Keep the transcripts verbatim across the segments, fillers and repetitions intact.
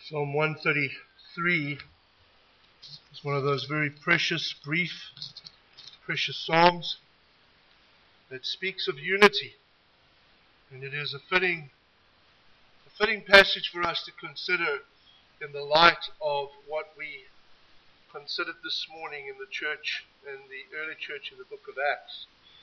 Psalm one thirty-three is one of those very precious, brief, precious psalms that speaks of unity. And it is a fitting, a fitting passage for us to consider in the light of what we considered this morning in the church, in the early church in the book of Acts.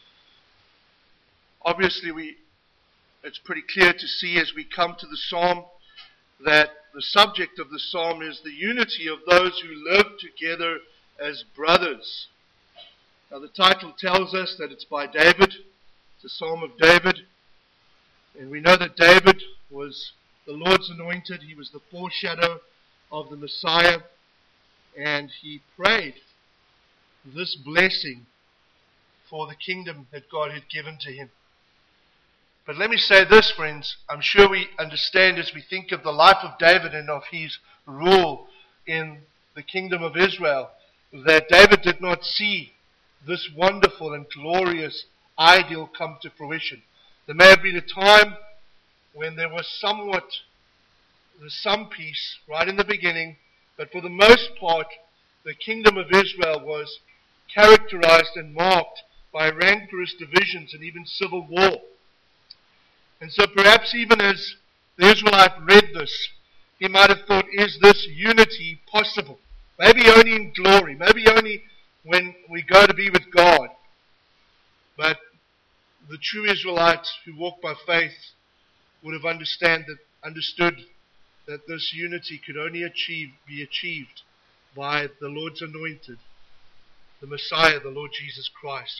Obviously, we it's pretty clear to see as we come to the psalm that the subject of the psalm is the unity of those who live together as brothers. Now the title tells us that it's by David. It's a psalm of David. And we know that David was the Lord's anointed. He was the foreshadow of the Messiah. And he prayed this blessing for the kingdom that God had given to him. But let me say this, friends. I'm sure we understand as we think of the life of David and of his rule in the kingdom of Israel, that David did not see this wonderful and glorious ideal come to fruition. There may have been a time when there was somewhat, there was some peace right in the beginning, but for the most part, the kingdom of Israel was characterized and marked by rancorous divisions and even civil war. And so perhaps even as the Israelite read this, he might have thought, is this unity possible? Maybe only in glory, maybe only when we go to be with God. But the true Israelites who walk by faith would have understand that, understood that this unity could only achieve, be achieved by the Lord's anointed, the Messiah, the Lord Jesus Christ.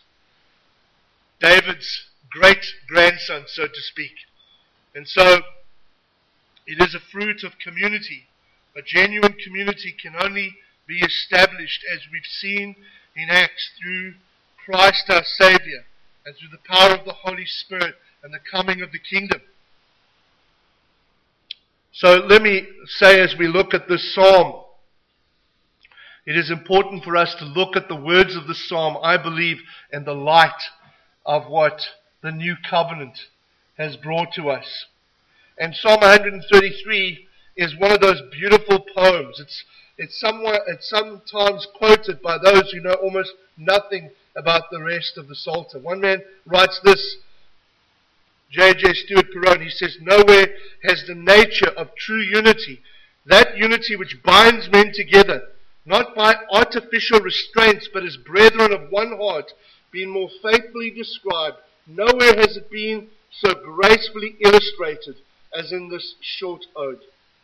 David's great-grandson, so to speak. And so, it is a fruit of community. A genuine community can only be established, as we've seen in Acts, through Christ our Savior, and through the power of the Holy Spirit and the coming of the kingdom. So let me say, as we look at this psalm, it is important for us to look at the words of the psalm, I believe, in the light of what the new covenant has brought to us. And Psalm one thirty-three is one of those beautiful poems. It's it's somewhat it's sometimes quoted by those who know almost nothing about the rest of the Psalter. One man writes this, J J Stewart Perone, he says, nowhere has the nature of true unity, that unity which binds men together, not by artificial restraints, but as brethren of one heart, been more faithfully described. Nowhere has it been so gracefully illustrated as in this short ode.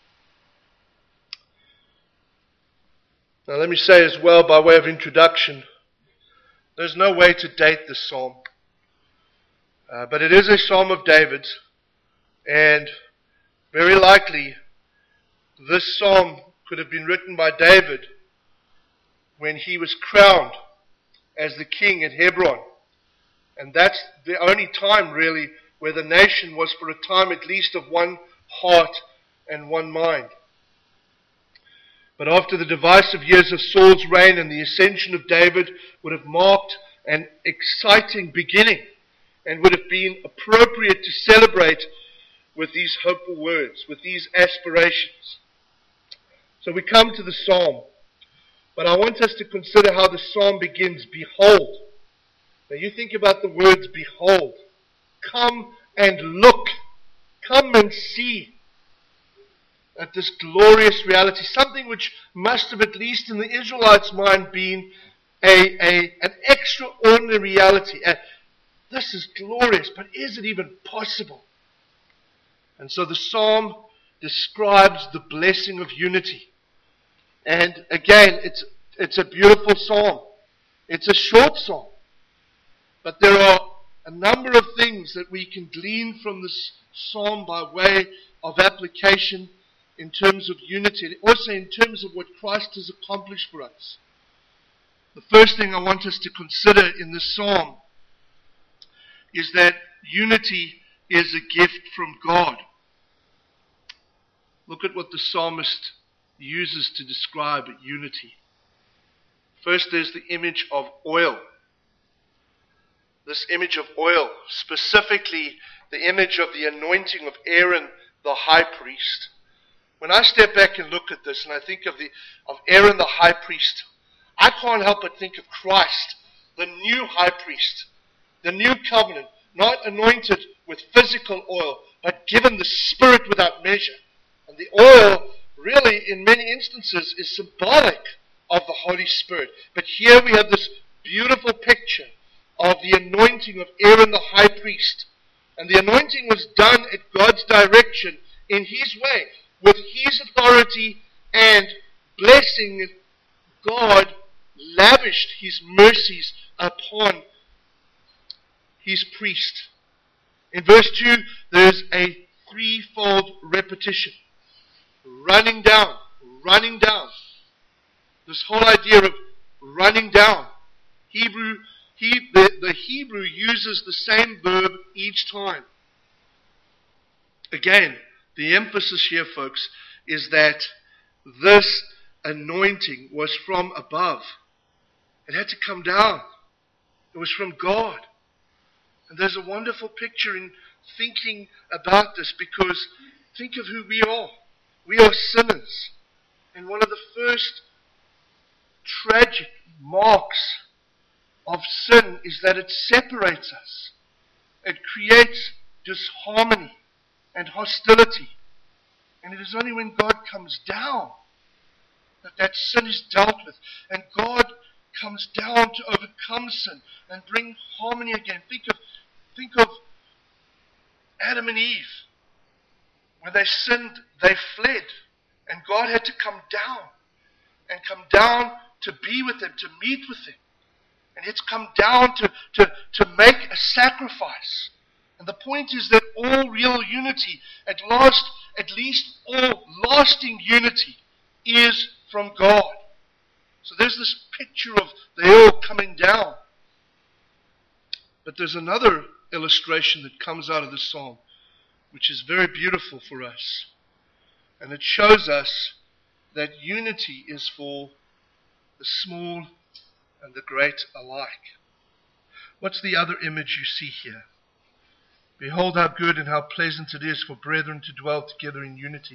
Now let me say as well, by way of introduction, there's no way to date this psalm. Uh, but it is a psalm of David's, and very likely this psalm could have been written by David when he was crowned as the king at Hebron. And that's the only time really where the nation was for a time at least of one heart and one mind. But after the divisive years of Saul's reign and the ascension of David would have marked an exciting beginning and would have been appropriate to celebrate with these hopeful words, with these aspirations. So we come to the psalm, but I want us to consider how the psalm begins, behold. Now you think about the words behold. Come and look. Come and see at this glorious reality. Something which must have, at least in the Israelites' mind, been a, a, an extraordinary reality. Uh, this is glorious, but is it even possible? And so the psalm describes the blessing of unity. And again, it's it's a beautiful psalm. It's a short psalm. But there are a number of things that we can glean from this psalm by way of application in terms of unity, and also in terms of what Christ has accomplished for us. The first thing I want us to consider in this psalm is that unity is a gift from God. Look at what the psalmist uses to describe unity. First, there's the image of oil. This image of oil, specifically the image of the anointing of Aaron, the high priest. when I step back and look at this and I think of the of Aaron the high priest, I can't help but think of Christ, the new high priest, the new covenant, not anointed with physical oil, but given the Spirit without measure. And the oil, really, in many instances, is symbolic of the Holy Spirit. But here we have this beautiful picture of the anointing of Aaron the high priest. And the anointing was done at God's direction in His way, with His authority and blessing. God lavished His mercies upon His priest. In verse two, there's a threefold repetition. Running down, running down. This whole idea of running down. Hebrew, he, the, the Hebrew uses the same verb each time. Again, the emphasis here, folks, is that this anointing was from above. It had to come down. It was from God. And there's a wonderful picture in thinking about this, because think of who we are. We are sinners. And one of the first tragic marks of sin is that it separates us. It creates disharmony and hostility. And it is only when God comes down that that sin is dealt with. And God comes down to overcome sin and bring harmony again. Think of, think of Adam and Eve. When they sinned, they fled. And God had to come down. And come down to be with them, to meet with them. And it's come down to, to, to make a sacrifice. And the point is that all real unity, at last, at least all lasting unity, is from God. So there's this picture of the all coming down. But there's another illustration that comes out of this psalm, which is very beautiful for us. And it shows us that unity is for the small and the great alike. What's the other image you see here? Behold how good and how pleasant it is for brethren to dwell together in unity.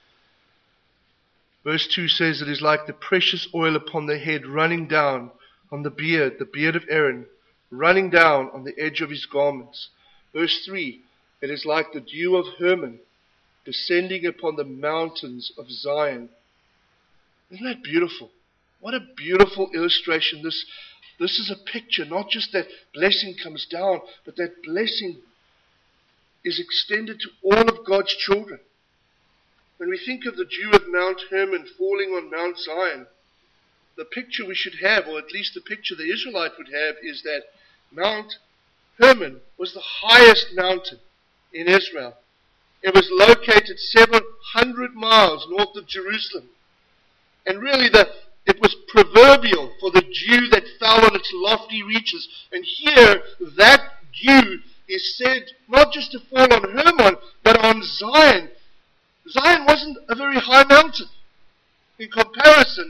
Verse two says it is like the precious oil upon the head running down on the beard, the beard of Aaron, running down on the edge of his garments. Verse three, it is like the dew of Hermon descending upon the mountains of Zion. Isn't that beautiful? What a beautiful illustration. This, this is a picture, not just that blessing comes down, but that blessing is extended to all of God's children. When we think of the dew of Mount Hermon falling on Mount Zion, the picture we should have, or at least the picture the Israelite would have, is that Mount Hermon was the highest mountain in Israel. It was located seven hundred miles north of Jerusalem. And really the, it was proverbial for the dew that fell on its lofty reaches. And here, that dew is said not just to fall on Hermon, but on Zion. Zion wasn't a very high mountain in comparison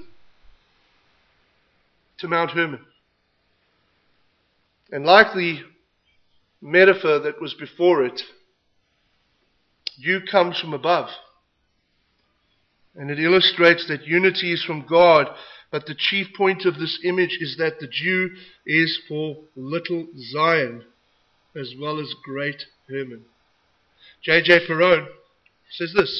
to Mount Hermon. And like the metaphor that was before it, dew comes from above. And it illustrates that unity is from God, but the chief point of this image is that the dew is for little Zion, as well as great Hermon. J J Perrone says this: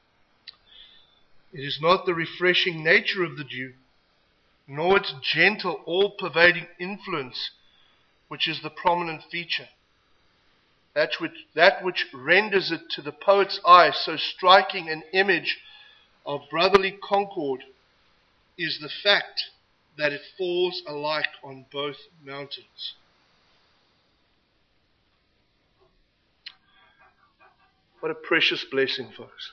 it is not the refreshing nature of the dew, nor its gentle, all-pervading influence, which is the prominent feature. That which, that which renders it to the poet's eye so striking an image of brotherly concord is the fact that it falls alike on both mountains. What a precious blessing, folks.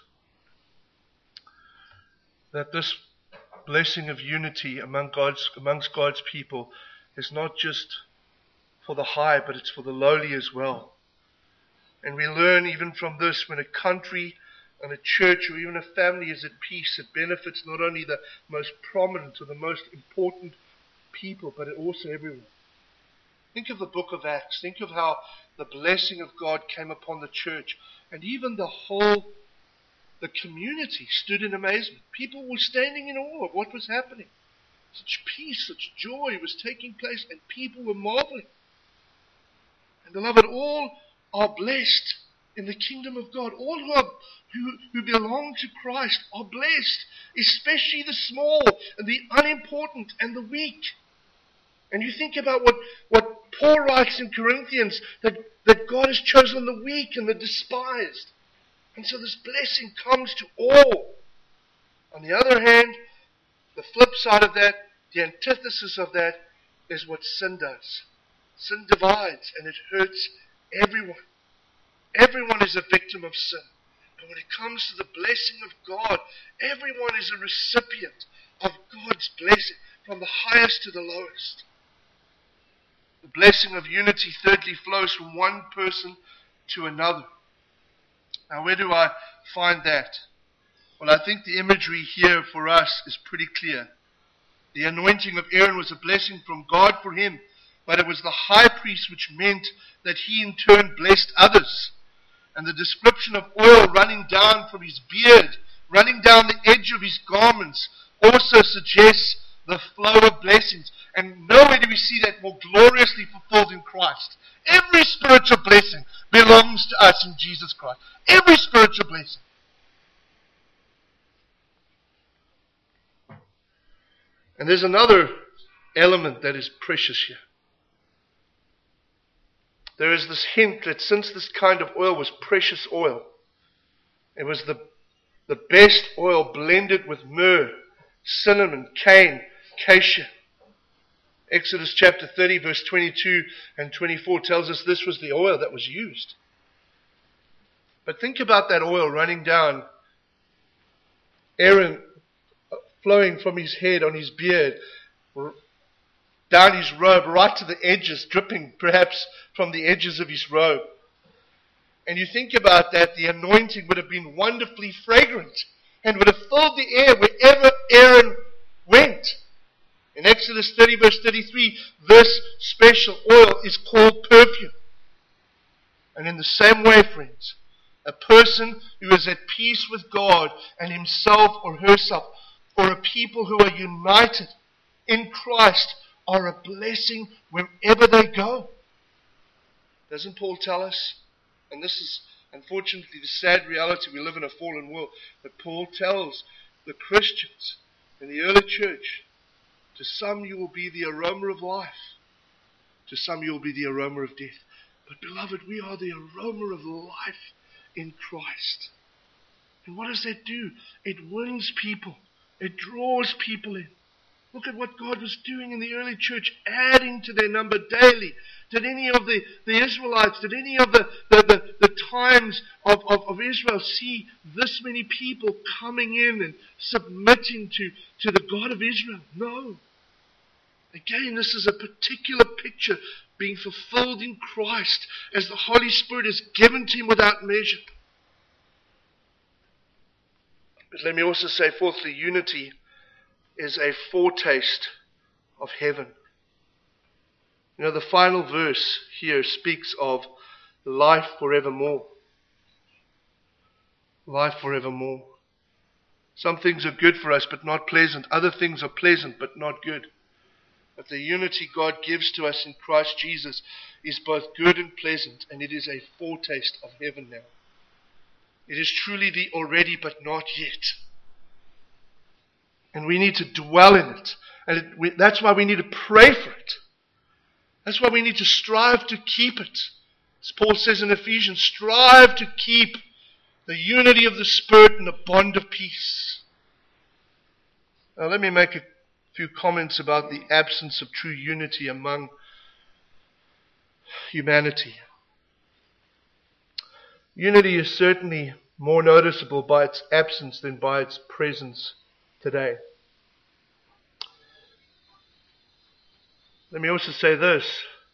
That this blessing of unity among God's, amongst God's people is not just for the high, but it's for the lowly as well. And we learn even from this, when a country and a church or even a family is at peace, it benefits not only the most prominent or the most important people, but also everyone. Think of the book of Acts. Think of how the blessing of God came upon the church. And even the whole the community stood in amazement. People were standing in awe of what was happening. Such peace, such joy was taking place, and people were marveling. And beloved, all are blessed in the kingdom of God. All who, are, who, who belong to Christ are blessed, especially the small and the unimportant and the weak. And you think about what, what Paul writes in Corinthians, that, that God has chosen the weak and the despised. And so this blessing comes to all. On the other hand, the flip side of that, the antithesis of that, is what sin does. Sin divides and it hurts everyone. Everyone is a victim of sin. But when it comes to the blessing of God, everyone is a recipient of God's blessing, from the highest to the lowest. The blessing of unity, thirdly, flows from one person to another. Now, where do I find that? Well, I think the imagery here for us is pretty clear. The anointing of Aaron was a blessing from God for him, but it was the high priest which meant that he in turn blessed others. And the description of oil running down from his beard, running down the edge of his garments, also suggests the flow of blessings. And nowhere do we see that more gloriously fulfilled in Christ. Every spiritual blessing belongs to us in Jesus Christ. Every spiritual blessing. And there's another element that is precious here. There is this hint that since this kind of oil was precious oil, it was the, the best oil blended with myrrh, cinnamon, cane, cassia. Exodus chapter thirty, verse twenty-two and twenty-four tells us this was the oil that was used. But think about that oil running down, Aaron flowing from his head on his beard, down his robe, right to the edges, dripping perhaps from the edges of his robe. And you think about that, the anointing would have been wonderfully fragrant and would have filled the air wherever Aaron went. In Exodus thirty, verse thirty-three, this special oil is called perfume. And in the same way, friends, a person who is at peace with God and himself or herself, or a people who are united in Christ, are a blessing wherever they go. Doesn't Paul tell us? And this is unfortunately the sad reality. We live in a fallen world. But Paul tells the Christians in the early church, to some you will be the aroma of life. To some you will be the aroma of death. But beloved, we are the aroma of life in Christ. And what does that do? It wins people. It draws people in. Look at what God was doing in the early church, adding to their number daily. Did any of the, the Israelites, did any of the, the, the, the times of, of, of Israel see this many people coming in and submitting to, to the God of Israel? No. Again, this is a particular picture being fulfilled in Christ as the Holy Spirit is given to him without measure. But let me also say, fourthly, unity is a foretaste of heaven. You know, the final verse here speaks of life forevermore. Life forevermore. Some things are good for us but not pleasant. Other things are pleasant but not good. But the unity God gives to us in Christ Jesus is both good and pleasant, and it is a foretaste of heaven now. It is truly the already but not yet. And we need to dwell in it. And it, we, that's why we need to pray for it. That's why we need to strive to keep it. As Paul says in Ephesians, strive to keep the unity of the Spirit in the bond of peace. Now let me make a few comments about the absence of true unity among humanity. Unity is certainly more noticeable by its absence than by its presence today. Let me also say this.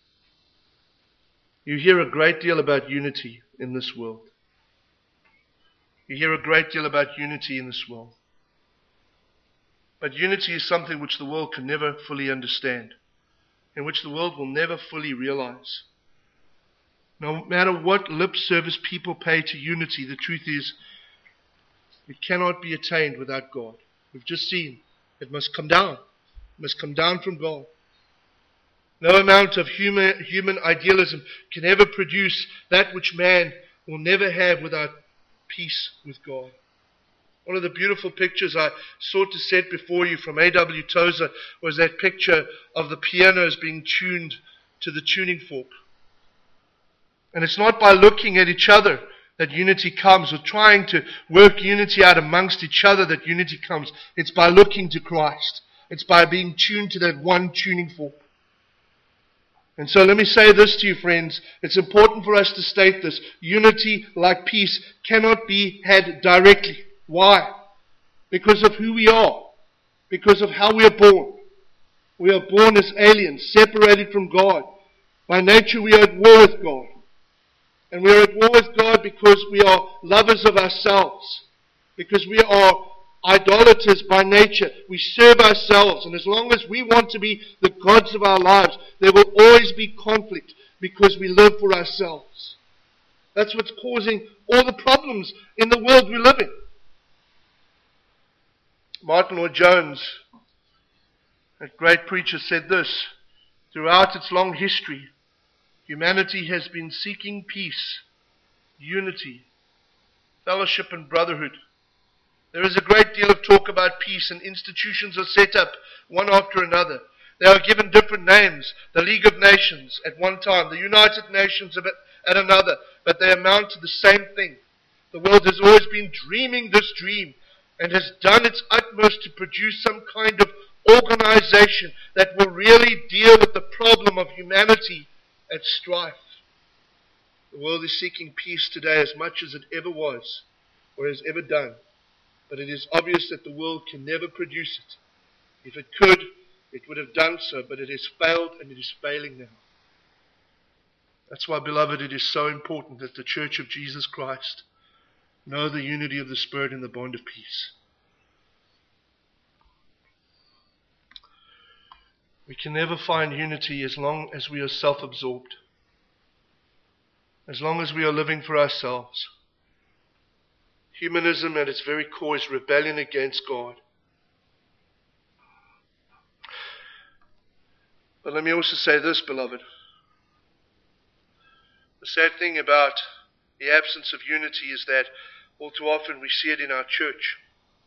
You hear a great deal about unity in this world. You hear a great deal about unity in this world. But unity is something which the world can never fully understand, and which the world will never fully realize. No matter what lip service people pay to unity, the truth is It cannot be attained without God. We've just seen it must come down. It must come down from God. No amount of human, human idealism can ever produce that which man will never have without peace with God. One of the beautiful pictures I sought to set before you from A W Tozer was that picture of the pianos being tuned to the tuning fork. And it's not by looking at each other that unity comes, or trying to work unity out amongst each other that unity comes. It's by looking to Christ. It's by being tuned to that one tuning fork. And so let me say this to you, friends. It's important for us to state this. Unity, like peace, cannot be had directly. Why? Because of who we are. Because of how we are born. We are born as aliens, separated from God. By nature we are at war with God. And we are at war with God because we are lovers of ourselves. Because we are idolaters by nature. We serve ourselves. And as long as we want to be the gods of our lives, there will always be conflict because we live for ourselves. That's what's causing all the problems in the world we live in. Martin Lloyd-Jones, a great preacher, said this: throughout its long history, humanity has been seeking peace, unity, fellowship and brotherhood. There is a great deal of talk about peace, and institutions are set up one after another. They are given different names. The League of Nations at one time, the United Nations at another, but they amount to the same thing. The world has always been dreaming this dream and has done its utmost to produce some kind of organization that will really deal with the problem of humanity at strife. The world is seeking peace today as much as it ever was or has ever done. But it is obvious that the world can never produce it. If it could, it would have done so, but it has failed and it is failing now. That's why, beloved, it is so important that the Church of Jesus Christ know the unity of the Spirit and the bond of peace. We can never find unity as long as we are self-absorbed, as long as we are living for ourselves. Humanism at its very core is rebellion against God. But let me also say this, beloved. The sad thing about the absence of unity is that all too often we see it in our church.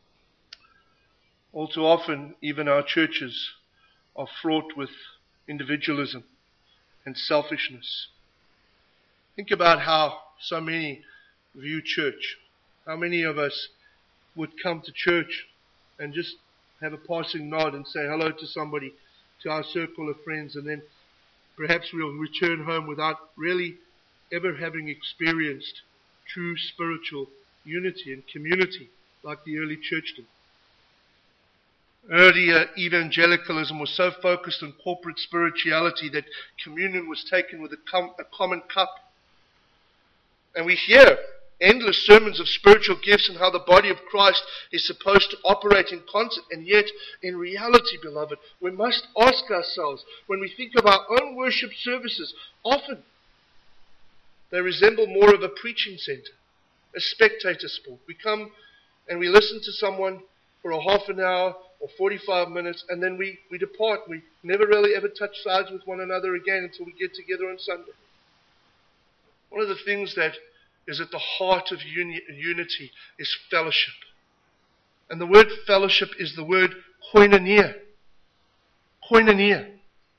All too often, even our churches are fraught with individualism and selfishness. Think about how so many view church. How many of us would come to church and just have a passing nod and say hello to somebody, to our circle of friends, and then perhaps we'll return home without really ever having experienced true spiritual unity and community like the early church did. Earlier evangelicalism was so focused on corporate spirituality that communion was taken with a, com- a common cup. And we hear endless sermons of spiritual gifts and how the body of Christ is supposed to operate in concert. And yet, in reality, beloved, we must ask ourselves, when we think of our own worship services, often they resemble more of a preaching center, a spectator sport. We come and we listen to someone for a half an hour or forty-five minutes, and then we, we depart. We never really ever touch sides with one another again until we get together on Sunday. One of the things that is at the heart of uni- unity is fellowship. And the word fellowship is the word koinonia. Koinonia.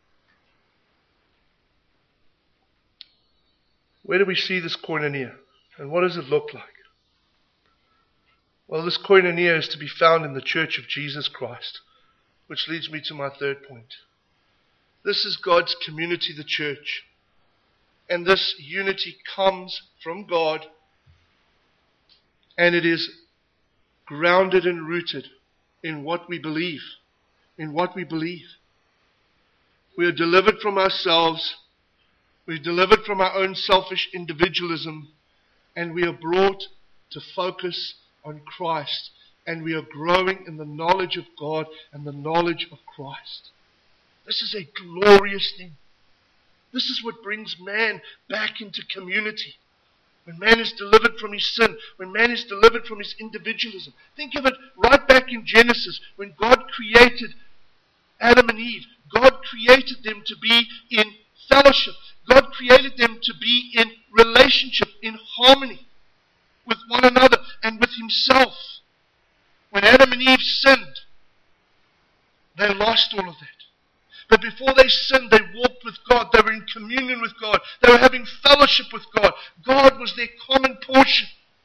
Where do we see this koinonia? And what does it look like? Well, this koinonia is to be found in the Church of Jesus Christ, which leads me to my third point. This is God's community, the church. And this unity comes from God, and it is grounded and rooted in what we believe. In what we believe. We are delivered from ourselves. We're delivered from our own selfish individualism, and we are brought to focus on Christ, and we are growing in the knowledge of God and the knowledge of Christ. This is a glorious thing. This is what brings man back into community. When man is delivered from his sin, when man is delivered from his individualism. Think of it right back in Genesis, when God created Adam and Eve. God created them to be in fellowship. God created them to be in relationship, in harmony with one another and with himself. When Adam and Eve sinned, they lost all of that. But before they sinned, they walked with God. They were in communion with God. They were having fellowship with God. God was their common portion.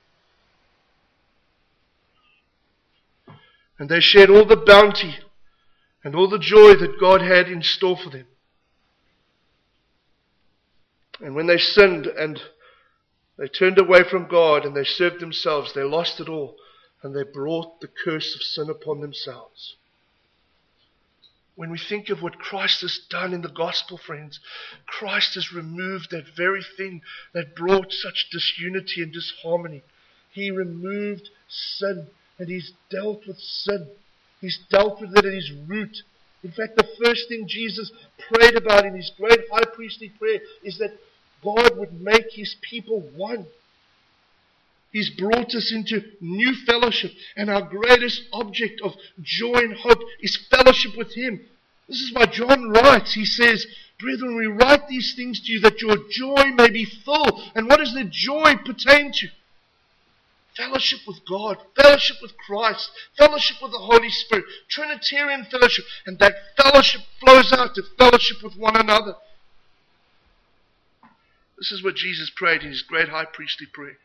And they shared all the bounty and all the joy that God had in store for them. And when they sinned and they turned away from God and they served themselves, they lost it all. And they brought the curse of sin upon themselves. When we think of what Christ has done in the gospel, friends, Christ has removed that very thing that brought such disunity and disharmony. He removed sin, and He's dealt with sin. He's dealt with it at its root. In fact, the first thing Jesus prayed about in His great high priestly prayer is that God would make His people one. He's brought us into new fellowship, and our greatest object of joy and hope is fellowship with Him. This is why John writes, he says, "Brethren, we write these things to you that your joy may be full." And what does the joy pertain to? Fellowship with God, fellowship with Christ, fellowship with the Holy Spirit, Trinitarian fellowship. And that fellowship flows out to fellowship with one another. This is what Jesus prayed in His great high priestly prayer.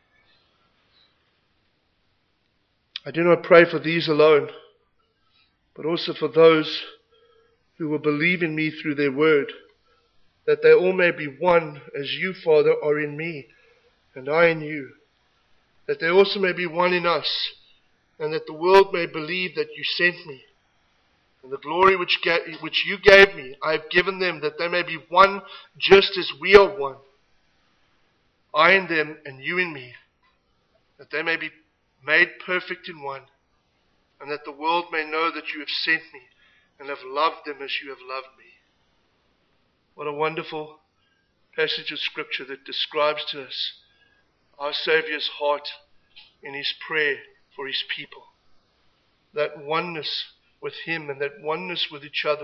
I do not pray for these alone, but also for those who will believe in me through their word, that they all may be one as you, Father, are in me, and I in you, that they also may be one in us, and that the world may believe that you sent me. And the glory which, ga- which you gave me, I have given them, that they may be one just as we are one. I in them, and you in me, that they may be made perfect in one, and that the world may know that you have sent me and have loved them as you have loved me. What a wonderful passage of Scripture that describes to us our Saviour's heart in His prayer for His people. That oneness with Him and that oneness with each other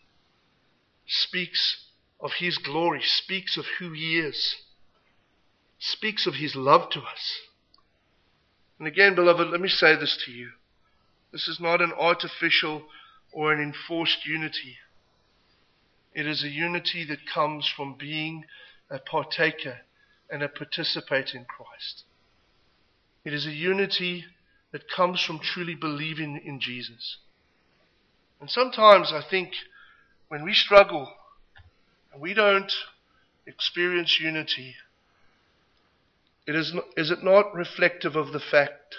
speaks of His glory, speaks of who He is, speaks of His love to us. And again, beloved, let me say this to you. This is not an artificial or an enforced unity. It is a unity that comes from being a partaker and a participator in Christ. It is a unity that comes from truly believing in Jesus. And sometimes I think when we struggle and we don't experience unity, It is, not, is it not reflective of the fact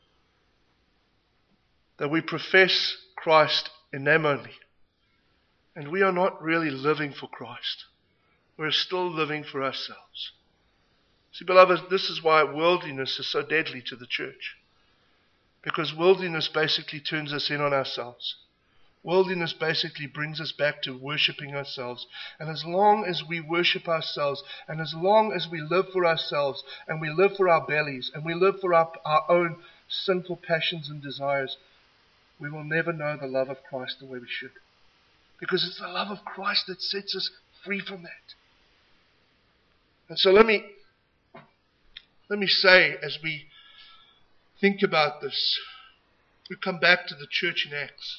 that we profess Christ in name only, and we are not really living for Christ? We're still living for ourselves. See, beloved, this is why worldliness is so deadly to the church. Because worldliness basically turns us in on ourselves. Worldliness basically brings us back to worshipping ourselves. And as long as we worship ourselves, and as long as we live for ourselves, and we live for our bellies, and we live for our, our own sinful passions and desires, we will never know the love of Christ the way we should. Because it's the love of Christ that sets us free from that. And so let me, let me say, as we think about this, we come back to the church in Acts.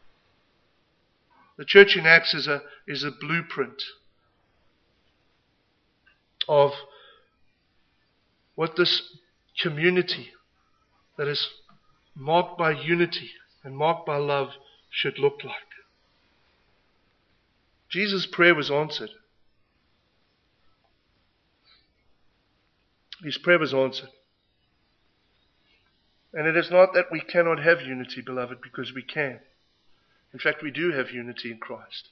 The church in Acts is a, is a blueprint of what this community that is marked by unity and marked by love should look like. Jesus' prayer was answered. His prayer was answered. And it is not that we cannot have unity, beloved, because we can. In fact, we do have unity in Christ.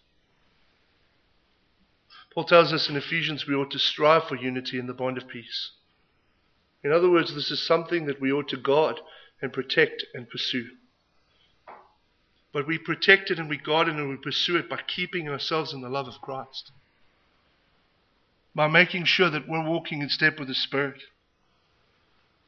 Paul tells us in Ephesians we ought to strive for unity in the bond of peace. In other words, this is something that we ought to guard and protect and pursue. But we protect it and we guard it and we pursue it by keeping ourselves in the love of Christ. By making sure that we're walking in step with the Spirit.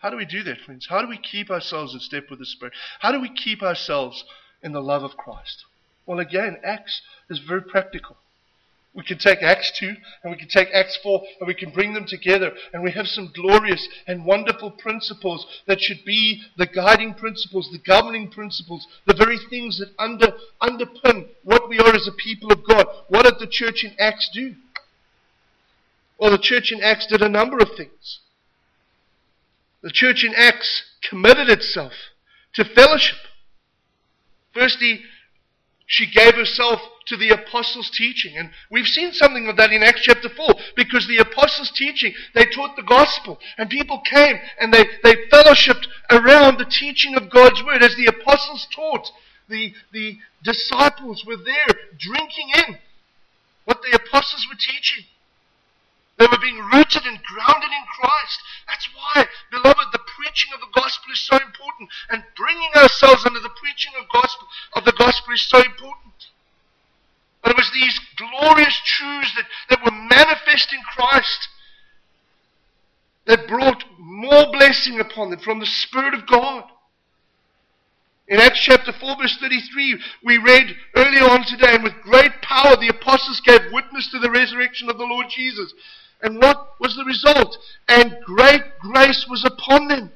How do we do that, friends? How do we keep ourselves in step with the Spirit? How do we keep ourselves in the love of Christ? Well, again, Acts is very practical. We can take Acts two and we can take Acts four and we can bring them together, and we have some glorious and wonderful principles that should be the guiding principles, the governing principles, the very things that under, underpin what we are as a people of God. What did the church in Acts do? Well, the church in Acts did a number of things. The church in Acts committed itself to fellowship. Firstly, she gave herself to the apostles' teaching. And we've seen something of that in Acts chapter four. Because the apostles' teaching, they taught the gospel. And people came and they, they fellowshipped around the teaching of God's word. As the apostles taught, the, the disciples were there drinking in what the apostles were teaching. They were being rooted and grounded in Christ. That's why, beloved, the preaching of the gospel is so important. And bringing ourselves under the preaching of gospel of the gospel is so important. But it was these glorious truths that, that were manifest in Christ that brought more blessing upon them from the Spirit of God. In Acts chapter four verse thirty-three, we read earlier on today, and with great power the apostles gave witness to the resurrection of the Lord Jesus. And what was the result? And great grace was upon them.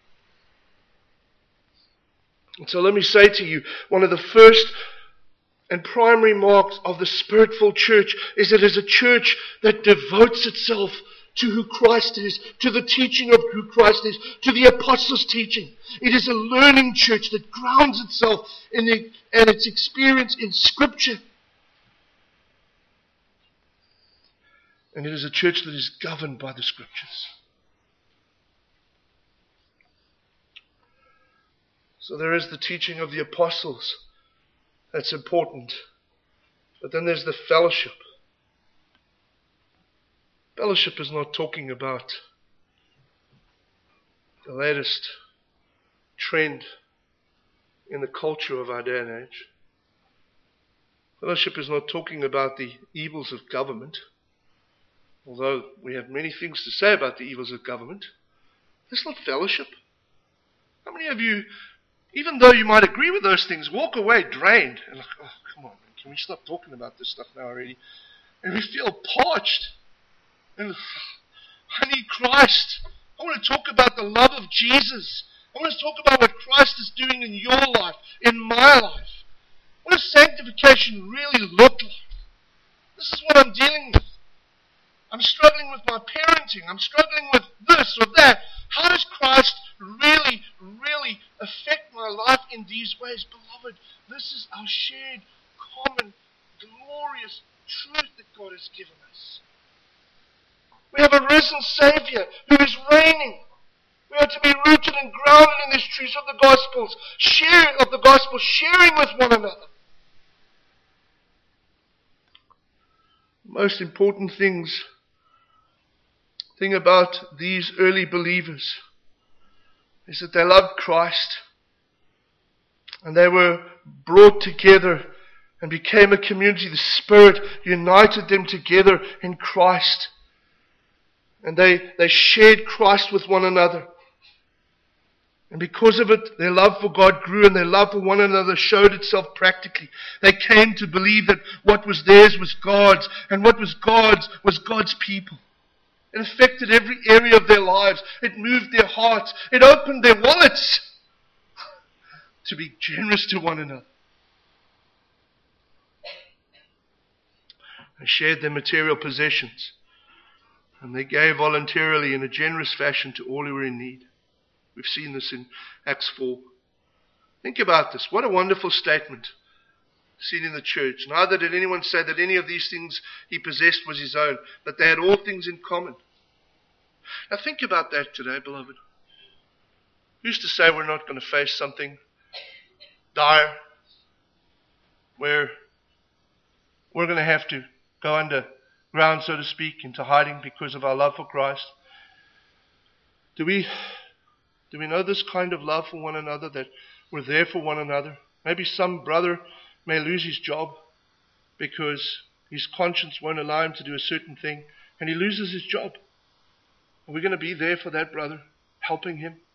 And so let me say to you, one of the first and primary marks of the Spirit-filled church is that it is a church that devotes itself to who Christ is, to the teaching of who Christ is, to the apostles' teaching. It is a learning church that grounds itself in the, and its experience in Scripture. And it is a church that is governed by the Scriptures. So there is the teaching of the apostles. That's important. But then there's the fellowship. Fellowship is not talking about the latest trend in the culture of our day and age. Fellowship is not talking about the evils of government. Although we have many things to say about the evils of government, that's not fellowship. How many of you, even though you might agree with those things, walk away drained and like, oh, come on, man, can we stop talking about this stuff now already? And we feel parched. And I need Christ. I want to talk about the love of Jesus. I want to talk about what Christ is doing in your life, in my life. What does sanctification really look like? This is what I'm dealing with. I'm struggling with my parenting. I'm struggling with this or that. How does Christ really, really affect my life in these ways? Beloved, this is our shared, common, glorious truth that God has given us. We have a risen Savior who is reigning. We are to be rooted and grounded in these truths of the Gospels, sharing of the Gospel, sharing with one another. Most important things thing about these early believers is that they loved Christ, and they were brought together and became a community. The Spirit united them together in Christ, and they, they shared Christ with one another. And because of it, their love for God grew, and their love for one another showed itself practically. They came to believe that what was theirs was God's, and what was God's was God's people. It affected every area of their lives. It moved their hearts. It opened their wallets to be generous to one another. They shared their material possessions, and they gave voluntarily in a generous fashion to all who were in need. We've seen this in Acts four. Think about this. What a wonderful statement seen in the church. Neither did anyone say that any of these things he possessed was his own, but they had all things in common. Now think about that today, beloved. Who's to say we're not going to face something dire, where we're going to have to go underground, so to speak, into hiding because of our love for Christ? Do we, do we know this kind of love for one another, that we're there for one another? Maybe some brother may lose his job because his conscience won't allow him to do a certain thing, and he loses his job. Are we going to be there for that brother, helping him,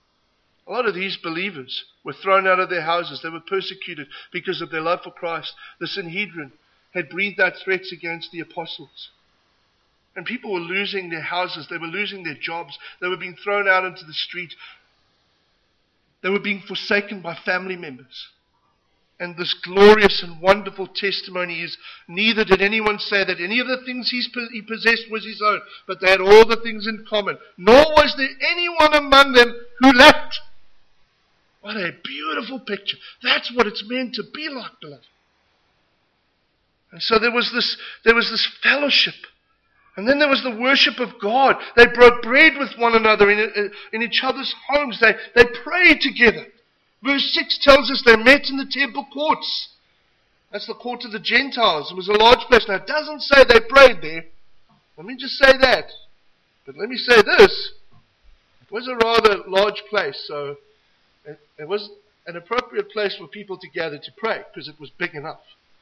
A lot of these believers were thrown out of their houses. They were persecuted because of their love for Christ. The Sanhedrin had breathed out threats against the apostles. And people were losing their houses. They were losing their jobs. They were being thrown out into the street. They were being forsaken by family members. And this glorious and wonderful testimony is, neither did anyone say that any of the things he's, he possessed was his own, but they had all the things in common. Nor was there anyone among them who lacked. What a beautiful picture. That's what it's meant to be like, beloved. And so there was this, there was this fellowship. And then there was the worship of God. They broke bread with one another in, in each other's homes. They, they prayed together. Verse six tells us they met in the temple courts. That's the court of the Gentiles. It was a large place. Now, it doesn't say they prayed there. Let me just say that. But let me say this. It was a rather large place, so it, it was an appropriate place for people to gather to pray, because it was big enough.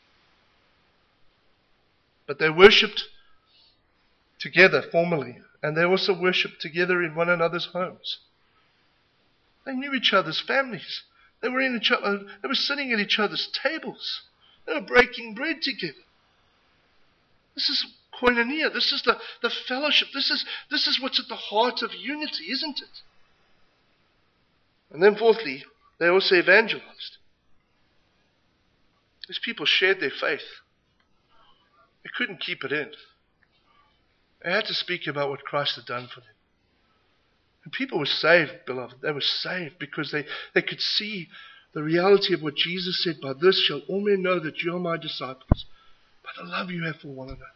But they worshipped together formally, and they also worshipped together in one another's homes. They knew each other's families. They were in each other, they were sitting at each other's tables. They were breaking bread together. This is koinonia. This is the, the fellowship. This is, this is what's at the heart of unity, isn't it? And then fourthly, they also evangelized. These people shared their faith. They couldn't keep it in. They had to speak about what Christ had done for them. And people were saved, beloved. They were saved because they, they could see the reality of what Jesus said, by this shall all men know that you are my disciples, by the love you have for one another.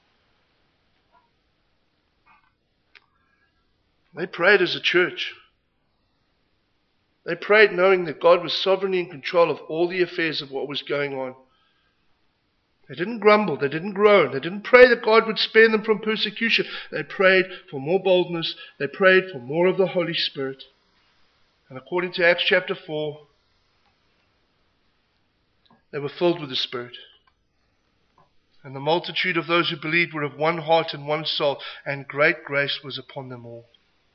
They prayed as a church. They prayed knowing that God was sovereignly in control of all the affairs of what was going on. They didn't grumble, they didn't groan, they didn't pray that God would spare them from persecution. They prayed for more boldness, they prayed for more of the Holy Spirit. And according to Acts chapter four, they were filled with the Spirit. And the multitude of those who believed were of one heart and one soul, and great grace was upon them all.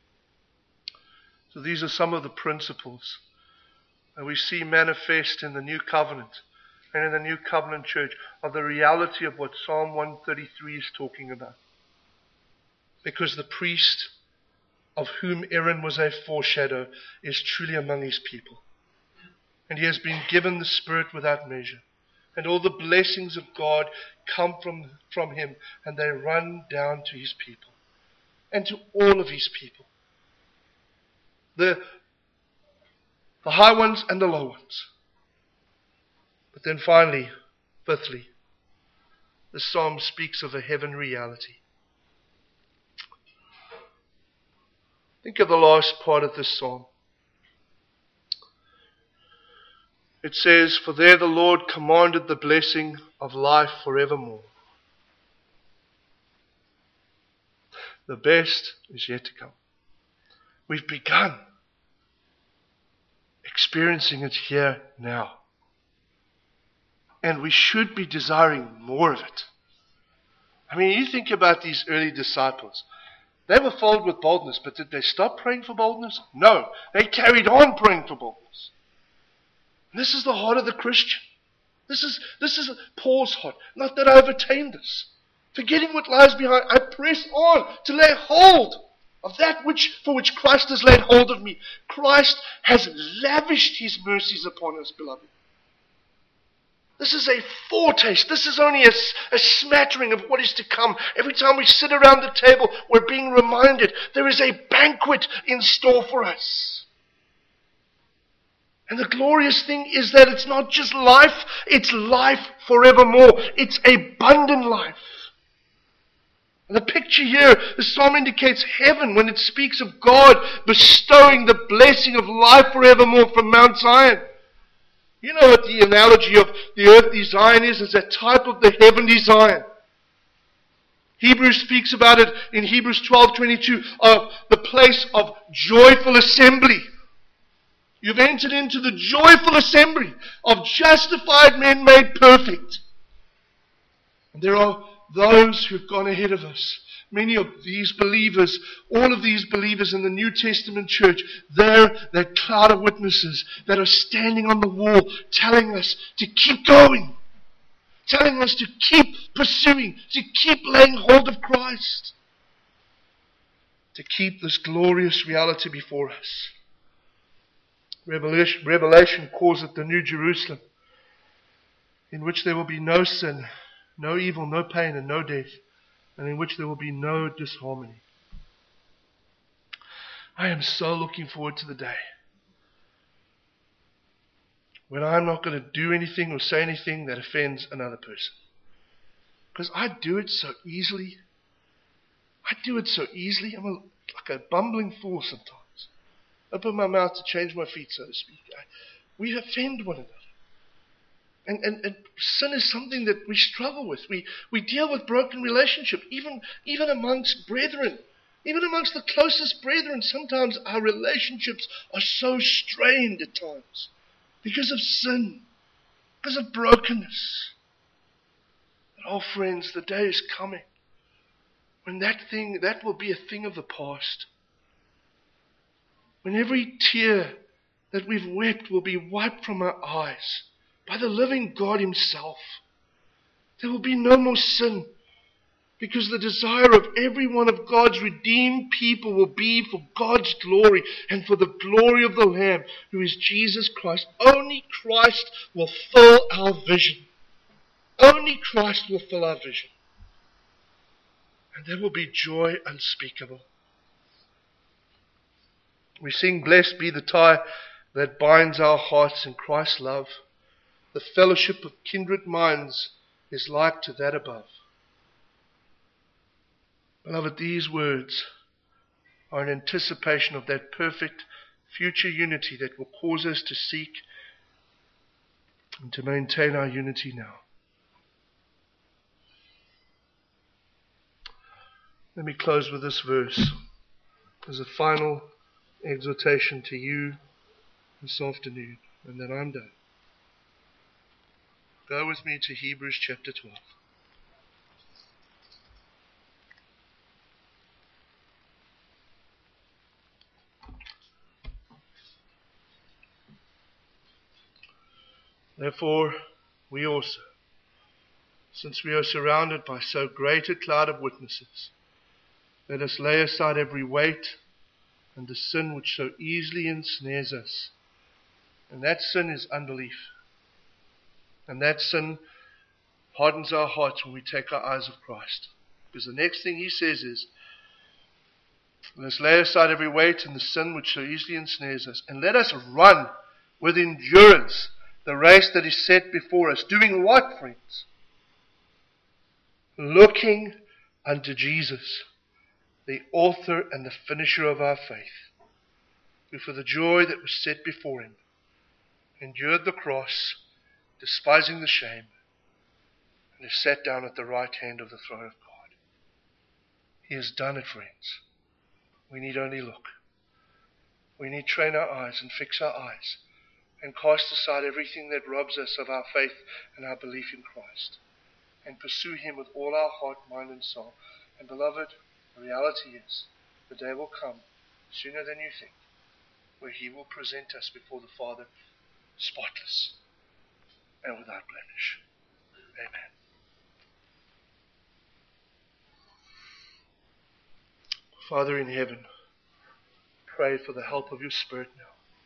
So these are some of the principles that we see manifest in the New Covenant and in the New Covenant church of the reality of what Psalm one thirty-three is talking about. Because the priest, of whom Aaron was a foreshadow, is truly among his people. And he has been given the Spirit without measure. And all the blessings of God come from, from him, and they run down to his people. And to all of his people. The, the high ones and the low ones. But then finally, fifthly, the psalm speaks of a heaven reality. Think of the last part of this psalm. It says, for there the Lord commanded the blessing of life forevermore. The best is yet to come. We've begun experiencing it here now. And we should be desiring more of it. I mean, you think about these early disciples. They were filled with boldness, but did they stop praying for boldness? No. They carried on praying for boldness. And this is the heart of the Christian. This is, this is Paul's heart. Not that I've attained this. Forgetting what lies behind, I press on to lay hold of that which for which Christ has laid hold of me. Christ has lavished his mercies upon us, beloved. This is a foretaste. This is only a, a smattering of what is to come. Every time we sit around the table, we're being reminded there is a banquet in store for us. And the glorious thing is that it's not just life, it's life forevermore. It's abundant life. And the picture here, the psalm indicates heaven when it speaks of God bestowing the blessing of life forevermore from Mount Zion. You know what the analogy of the earthly Zion is? It's a type of the heavenly Zion. Hebrews speaks about it in Hebrews twelve twenty-two of the place of joyful assembly. You've entered into the joyful assembly of justified men made perfect. And there are those who've gone ahead of us. Many of these believers, all of these believers in the New Testament church, they're that cloud of witnesses that are standing on the wall telling us to keep going, telling us to keep pursuing, to keep laying hold of Christ, to keep this glorious reality before us. Revelation, Revelation calls it the New Jerusalem, in which there will be no sin, no evil, no pain, and no death, and in which there will be no disharmony. I am so looking forward to the day when I'm not going to do anything or say anything that offends another person. Because I do it so easily. I do it so easily. I'm a, like a bumbling fool sometimes. Open my mouth to change my feet, so to speak. I, we offend one another. And, and, and sin is something that we struggle with. We, we deal with broken relationship, even, even amongst brethren. Even amongst the closest brethren, sometimes our relationships are so strained at times because of sin, because of brokenness. But oh friends, the day is coming when that thing, that will be a thing of the past. When every tear that we've wept will be wiped from our eyes by the living God Himself. There will be no more sin, because the desire of every one of God's redeemed people will be for God's glory and for the glory of the Lamb, who is Jesus Christ. Only Christ will fill our vision. Only Christ will fill our vision. And there will be joy unspeakable. We sing, "Blessed be the tie that binds our hearts in Christ's love. The fellowship of kindred minds is like to that above." Beloved, these words are an anticipation of that perfect future unity that will cause us to seek and to maintain our unity now. Let me close with this verse as a final exhortation to you this afternoon, and then I'm done. Go with me to Hebrews chapter twelve. Therefore, we also, since we are surrounded by so great a cloud of witnesses, let us lay aside every weight and the sin which so easily ensnares us. And that sin is unbelief. And that sin hardens our hearts when we take our eyes off Christ. Because the next thing he says is, let us lay aside every weight and the sin which so easily ensnares us, and let us run with endurance the race that is set before us. Doing what, friends? Looking unto Jesus, the author and the finisher of our faith, who for the joy that was set before him endured the cross, despising the shame, and is sat down at the right hand of the throne of God. He has done it, friends. We need only look. We need train our eyes and fix our eyes and cast aside everything that robs us of our faith and our belief in Christ, and pursue Him with all our heart, mind, and soul. And beloved, the reality is, the day will come sooner than you think, where He will present us before the Father spotless and without blemish. Amen. Father in heaven, pray for the help of your Spirit now.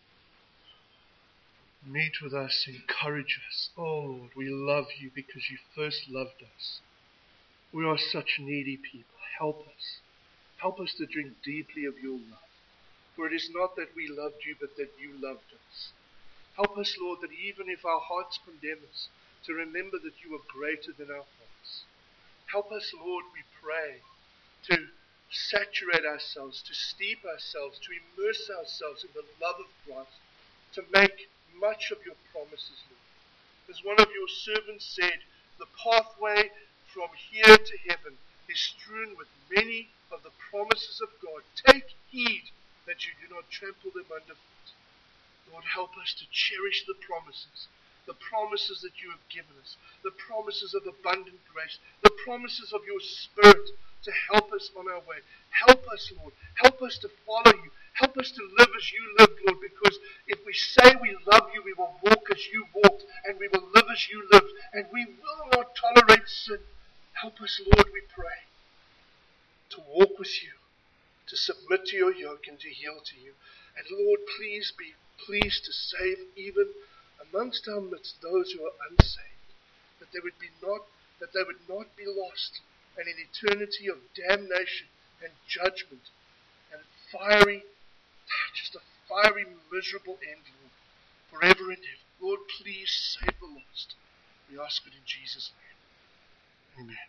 Meet with us, encourage us. Oh Lord, we love you because you first loved us. We are such needy people. Help us. Help us to drink deeply of your love. For it is not that we loved you, but that you loved us. Help us, Lord, that even if our hearts condemn us, to remember that you are greater than our thoughts. Help us, Lord, we pray, to saturate ourselves, to steep ourselves, to immerse ourselves in the love of Christ, to make much of your promises, Lord. As one of your servants said, the pathway from here to heaven is strewn with many of the promises of God. Take heed that you do not trample them underfoot. Lord, help us to cherish the promises, the promises that you have given us, the promises of abundant grace, the promises of your Spirit to help us on our way. Help us, Lord. Help us to follow you. Help us to live as you lived, Lord, because if we say we love you, we will walk as you walked, and we will live as you lived, and we will not tolerate sin. Help us, Lord, we pray, to walk with you, to submit to your yoke and to yield to you. And Lord, please be pleased to save even amongst our midst those who are unsaved, that they would be not that they would not be lost and in eternity of damnation and judgment and fiery, just a fiery, miserable end, Lord, forever and ever. Lord, please save the lost. We ask it in Jesus' name. Amen.